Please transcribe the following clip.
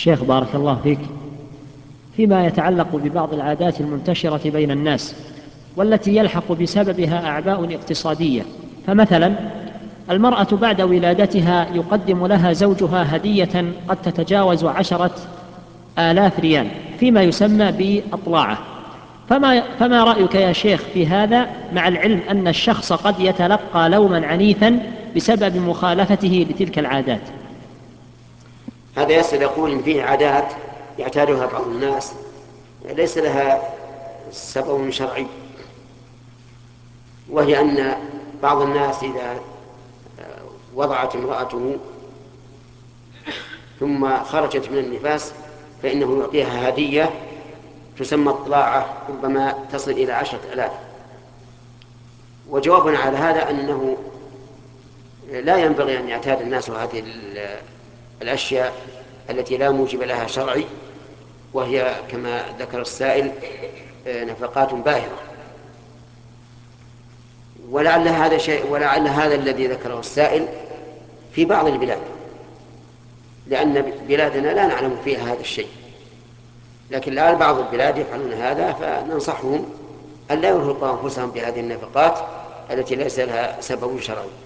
الشيخ بارك الله فيك، فيما يتعلق ببعض العادات المنتشرة بين الناس والتي يلحق بسببها أعباء اقتصادية، فمثلا المرأة بعد ولادتها يقدم لها زوجها هدية قد تتجاوز 10,000 ريال فيما يسمى بأطلاعة، فما رأيك يا شيخ في هذا، مع العلم أن الشخص قد يتلقى لوما عنيفا بسبب مخالفته لتلك العادات؟ هذا يسأل يقول إن فيه عادات يعتادها بعض الناس ليس لها سبب شرعي، وهي أن بعض الناس إذا وضعت امرأته ثم خرجت من النفاس فإنه يعطيها هدية تسمى الطلاعة، ربما تصل إلى 10,000. وجوابنا على هذا أنه لا ينبغي أن يعتاد الناس هذه الأشياء التي لا موجب لها شرعي، وهي كما ذكر السائل نفقات باهظة. ولعل هذا الذي ذكره السائل في بعض البلاد، لأن بلادنا لا نعلم فيها هذا الشيء، لكن الآن بعض البلاد يفعلون هذا، فننصحهم أن لا يرهقوا أنفسهم بهذه النفقات التي ليس لها سبب شرعي.